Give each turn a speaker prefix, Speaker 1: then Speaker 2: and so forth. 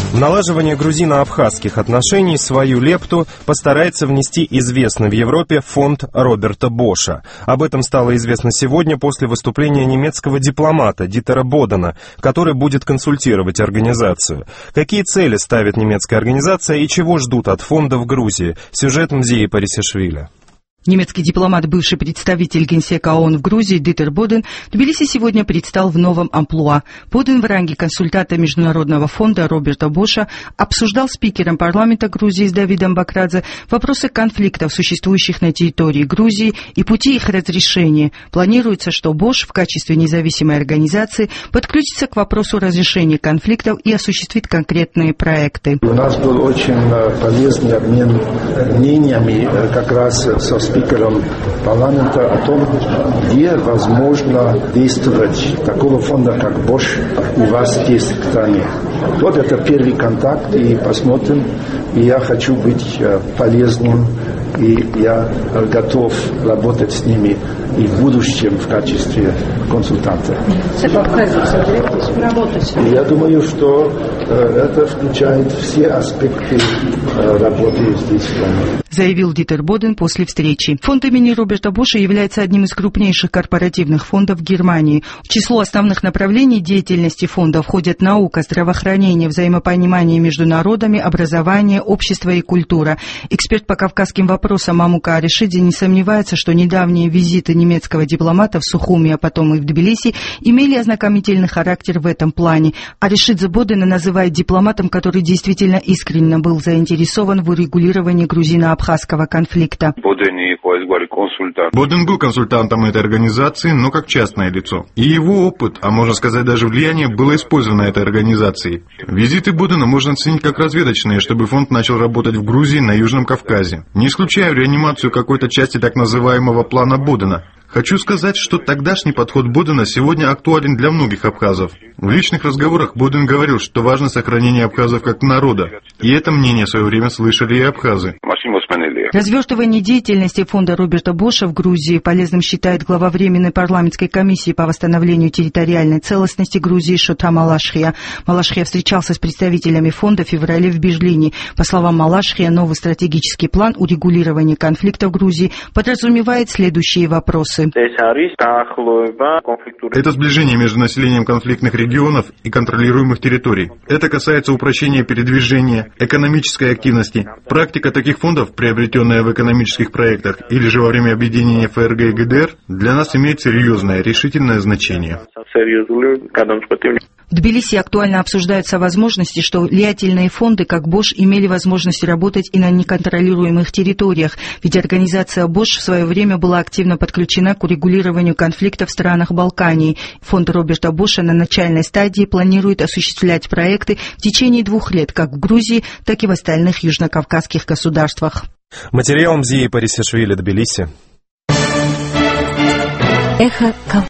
Speaker 1: В налаживание грузино-абхазских отношений свою лепту постарается внести известный в Европе фонд Роберта Боша. Об этом стало известно сегодня после выступления немецкого дипломата Дитера Бодена, который будет консультировать организацию. Какие цели ставит немецкая организация и чего ждут от фонда в Грузии? Сюжет Мзии Парисишвили.
Speaker 2: Немецкий дипломат, бывший представитель Генсека ООН в Грузии Дитер Боден в Тбилиси сегодня предстал в новом амплуа. Боден в ранге консультанта Международного фонда Роберта Боша обсуждал с спикером парламента Грузии с Давидом Бакрадзе вопросы конфликтов, существующих на территории Грузии, и пути их разрешения. Планируется, что Бош в качестве независимой организации подключится к вопросу разрешения конфликтов и осуществит конкретные проекты.
Speaker 3: У нас был очень полезный обмен мнениями как раз со спикером парламента о том, где возможно действовать такого фонда, как Бош, у вас есть в стране. Вот это первый контакт, и посмотрим. И я хочу быть полезным, и я готов работать с ними и в будущем в качестве консультанта. И я думаю, что это включает все аспекты работы здесь в стране.
Speaker 2: Заявил Дитер Боден после встречи. Фонд имени Роберта Боша является одним из крупнейших корпоративных фондов Германии. В число основных направлений деятельности фонда входят наука, здравоохранение, взаимопонимание между народами, образование, общество и культура. Эксперт по кавказским вопросам Мамука Аришидзе не сомневается, что недавние визиты немецкого дипломата в Сухуми, а потом и в Тбилиси, имели ознакомительный характер в этом плане. Аришидзе Бодена называет дипломатом, который действительно искренне был заинтересован в урегулировании грузино-абхазского конфликта.
Speaker 4: Боден был консультантом этой организации, но как частное лицо. И его опыт, а можно сказать даже влияние, было использовано этой организацией. Визиты Бодена можно оценить как разведочные, чтобы фонд начал работать в Грузии, на Южном Кавказе. Не исключаю реанимацию какой-то части так называемого плана Бодена. Хочу сказать, что тогдашний подход Бодена сегодня актуален для многих абхазов. В личных разговорах Боден говорил, что важно сохранение абхазов как народа. И это мнение в свое время слышали и абхазы.
Speaker 2: Развертывание деятельности фонда Роберта Боша в Грузии полезным считает глава Временной парламентской комиссии по восстановлению территориальной целостности Грузии Шота Малашхия. Малашхия встречался с представителями фонда в феврале в Бежлине. По словам Малашхия, новый стратегический план урегулирования конфликта в Грузии подразумевает следующие вопросы.
Speaker 4: Это сближение между населением конфликтных регионов и контролируемых территорий. Это касается упрощения передвижения, экономической активности. Практика таких фондов, приобретенная в экономических проектах или же во время объединения ФРГ и ГДР, для нас имеет серьезное, решительное значение.
Speaker 2: В Тбилиси актуально обсуждаются возможности, что влиятельные фонды, как Бош, имели возможность работать и на неконтролируемых территориях, ведь организация Бош в свое время была активно подключена к урегулированию конфликтов в странах Балкании. Фонд Роберта Боша на начальной стадии планирует осуществлять проекты в течение 2 лет, как в Грузии, так и в остальных южнокавказских государствах.
Speaker 1: Материал Мзии Парисишвили, Тбилиси.
Speaker 5: Эхо